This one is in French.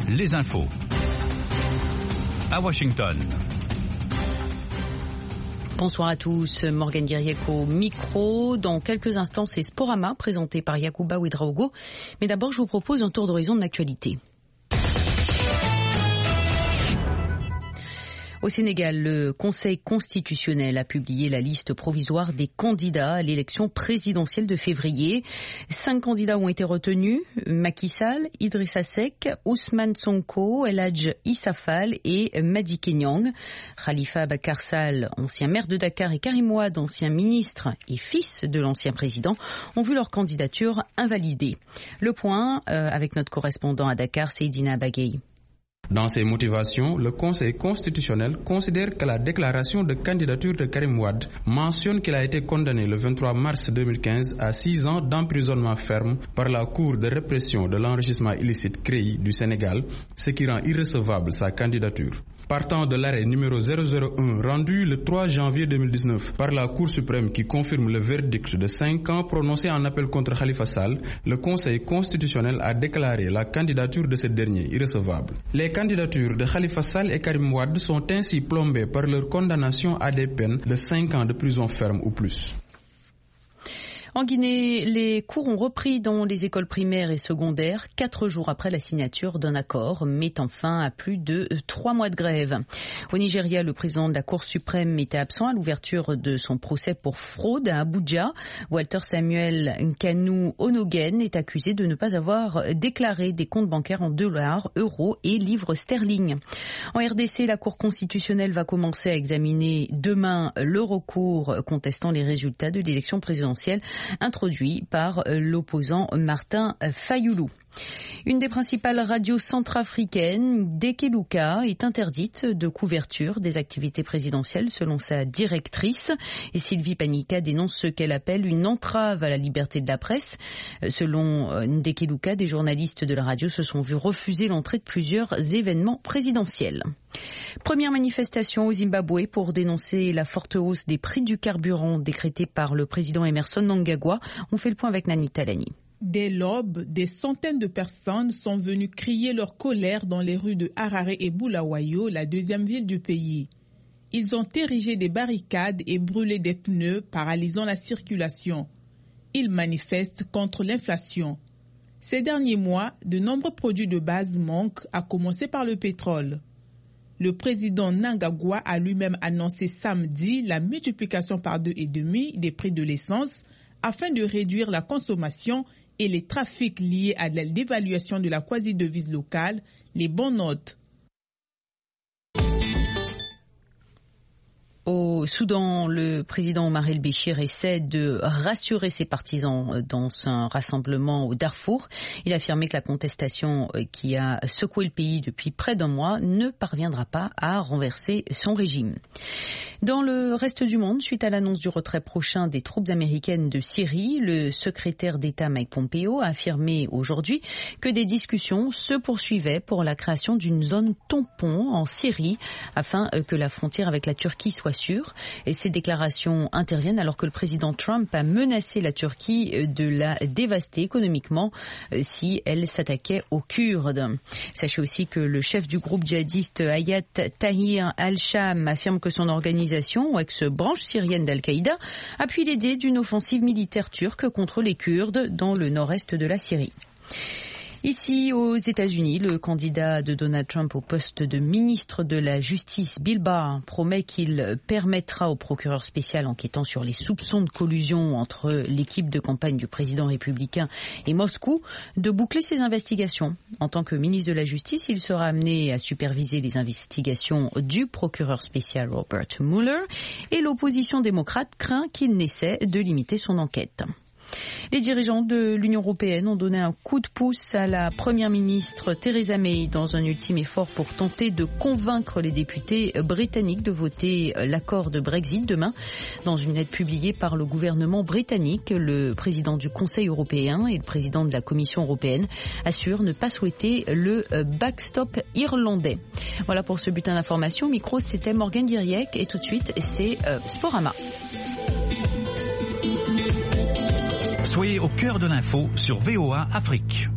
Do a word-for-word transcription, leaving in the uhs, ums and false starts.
les infos. À Washington. Bonsoir à tous, Morgane Diriec au micro. Dans quelques instants, c'est Sporama, présenté par Yacouba Ouedraogo. Mais d'abord, je vous propose un tour d'horizon de l'actualité. Au Sénégal, le Conseil constitutionnel a publié la liste provisoire des candidats à l'élection présidentielle de février. Cinq candidats ont été retenus, Macky Sall, Idrissa Seck, Ousmane Sonko, El Hadj Issa Fall et Madické Niang. Khalifa Ababacar Sall, ancien maire de Dakar, et Karim Wade, ancien ministre et fils de l'ancien président, ont vu leur candidature invalidée. Le point euh, avec notre correspondant à Dakar, Seydina Bagay. Dans ses motivations, le Conseil constitutionnel considère que la déclaration de candidature de Karim Wade mentionne qu'il a été condamné le vingt-trois mars deux mille quinze à six ans d'emprisonnement ferme par la Cour de répression de l'enrichissement illicite C R E I du Sénégal, ce qui rend irrecevable sa candidature. Partant de l'arrêt numéro zéro zéro un rendu le trois janvier deux mille dix-neuf par la Cour suprême qui confirme le verdict de cinq ans prononcé en appel contre Khalifa Sall, le Conseil constitutionnel a déclaré la candidature de ce dernier irrecevable. Les candidatures de Khalifa Sall et Karim Wade sont ainsi plombées par leur condamnation à des peines de cinq ans de prison ferme ou plus. En Guinée, les cours ont repris dans les écoles primaires et secondaires quatre jours après la signature d'un accord mettant fin à plus de trois mois de grève. Au Nigeria, le président de la Cour suprême était absent à l'ouverture de son procès pour fraude à Abuja. Walter Samuel Nkanu Onogen est accusé de ne pas avoir déclaré des comptes bancaires en dollars, euros et livres sterling. En R D C, la Cour constitutionnelle va commencer à examiner demain le recours contestant les résultats de l'élection présidentielle introduit par l'opposant Martin Fayoulou. Une des principales radios centrafricaines, Dekeluka, est interdite de couverture des activités présidentielles selon sa directrice. Et Sylvie Panika dénonce ce qu'elle appelle une entrave à la liberté de la presse. Selon Dekeluka, des journalistes de la radio se sont vus refuser l'entrée de plusieurs événements présidentiels. Première manifestation au Zimbabwe pour dénoncer la forte hausse des prix du carburant décrétée par le président Emerson Mnangagwa. On fait le point avec Nani Talani. Dès l'aube, des centaines de personnes sont venues crier leur colère dans les rues de Harare et Bulawayo, la deuxième ville du pays. Ils ont érigé des barricades et brûlé des pneus, paralysant la circulation. Ils manifestent contre l'inflation. Ces derniers mois, de nombreux produits de base manquent, à commencer par le pétrole. Le président Mnangagwa a lui-même annoncé samedi la multiplication par deux et demi des prix de l'essence afin de réduire la consommation et les trafics liés à la dévaluation de la quasi-devise locale, les bons notes. Au Soudan, le président Omar el-Béchir essaie de rassurer ses partisans dans un rassemblement au Darfour. Il a affirmé que la contestation qui a secoué le pays depuis près d'un mois ne parviendra pas à renverser son régime. Dans le reste du monde, suite à l'annonce du retrait prochain des troupes américaines de Syrie, le secrétaire d'État Mike Pompeo a affirmé aujourd'hui que des discussions se poursuivaient pour la création d'une zone tampon en Syrie afin que la frontière avec la Turquie soit sûre. Et ces déclarations interviennent alors que le président Trump a menacé la Turquie de la dévaster économiquement si elle s'attaquait aux Kurdes. Sachez aussi que le chef du groupe djihadiste Hayat Tahrir al-Sham affirme que son organisation, ex-branche syrienne d'Al-Qaïda, appuie l'idée d'une offensive militaire turque contre les Kurdes dans le nord-est de la Syrie. Ici, aux États-Unis, le candidat de Donald Trump au poste de ministre de la Justice, Bill Barr, promet qu'il permettra au procureur spécial enquêtant sur les soupçons de collusion entre l'équipe de campagne du président républicain et Moscou de boucler ses investigations. En tant que ministre de la Justice, il sera amené à superviser les investigations du procureur spécial Robert Mueller et l'opposition démocrate craint qu'il n'essaie de limiter son enquête. Les dirigeants de l'Union européenne ont donné un coup de pouce à la première ministre Theresa May dans un ultime effort pour tenter de convaincre les députés britanniques de voter l'accord de Brexit demain. Dans une lettre publiée par le gouvernement britannique, le président du Conseil européen et le président de la Commission européenne assurent ne pas souhaiter le backstop irlandais. Voilà pour ce bulletin d'information. Micro, c'était Morgane Diriec et tout de suite, c'est euh, Sporama. Soyez au cœur de l'info sur V O A Afrique.